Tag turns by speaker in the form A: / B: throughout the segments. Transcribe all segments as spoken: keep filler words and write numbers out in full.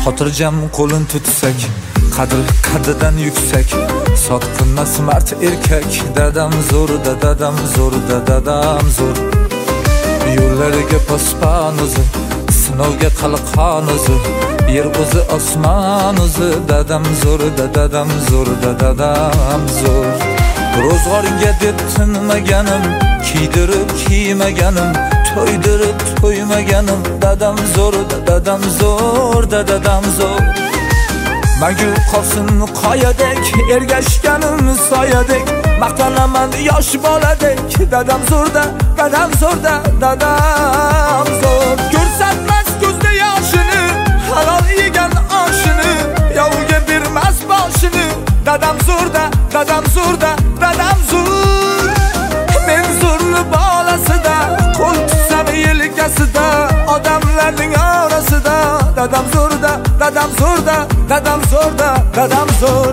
A: xotirjam qo'lin tutsak, qadr qaddidan yuksak, sotqinmas mard erkak. Dadam zo'r, dadam zo'r, dadam zo'r. Yo'llariga pospan o'zi, sinovga qalqon o'zi, yer o'zi osmon o'zi. Dadam zo'r, dadam zo'r, dadam zo'r. Ro'zg'orga deb tinmaganim, kiydirib kiymaganim, to'ydirib to'ymaganim. Dadam zo'r, dadam zo'r, dadam zo'r. Mangu qolsin qoyadek, ergashganim soyadek, maqtanaman yosh boladek. Dadam zo'rda, dadam zo'rda, dadam zo'r. Ko'rsatmas ko'zda yoshini, halol yegan oshini, yovga bermas boshini. Dadam zo'rda, dadam zo'rda, dadam zo'r. Men zo'rni bolasida, qo'l tutsam yelkasida, odamlarning orasida. Dadam zo'rda, dadam zo'rda, dadam zo'rda, dadam zo'r.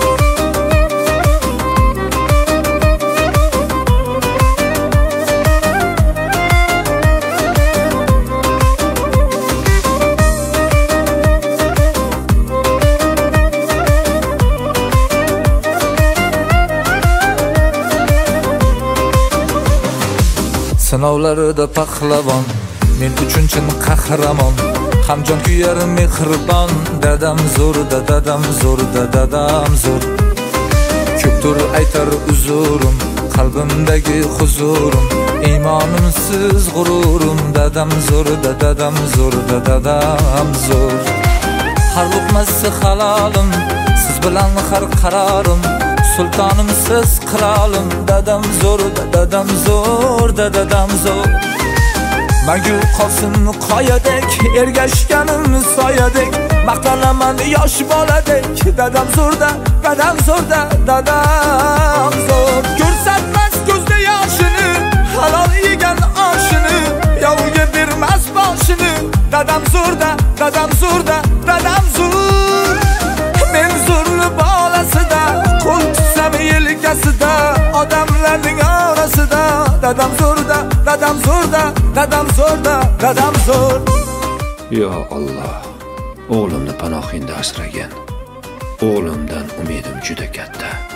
A: Sinovlarida pahlavon, men uchun chin qahramon, hamjon kuyar mehribon. Dadam zo'r, dadam zo'r, dadam zo'r. Ko'pdir aytar uzurim, qalbimdagi huzurim, iymonimsiz g'ururim. Dadam zo'r, dadam zo'r, dadam zo'r. Har luqmasi halolim, siz bilan har qarorim, sultonim siz qirolim. Dadam zo'r, dadam zo'r, dadam zo'r. Mangu qolsin qoyadek, ergashganim soyadek, maqtanaman yosh boladek. Dadam zo'rda, dadam zo'rda, dadam zo'r. Ko'rsatmas ko'zda yoshini, halol yegan oshini, yovga bermas boshini. Dadam zo'rda, dadam zo'rda, dadam zo'r. Men zo'rni bolasida, qo'l tutsam yelkasida, odamlarning orasida. Dadam zo'rda, dadam zo'rda, dadam zo'rda, dadam zo'r.
B: Yo Alloh, o'g'limni panohingda asragin. O'g'limdan umidim juda katta.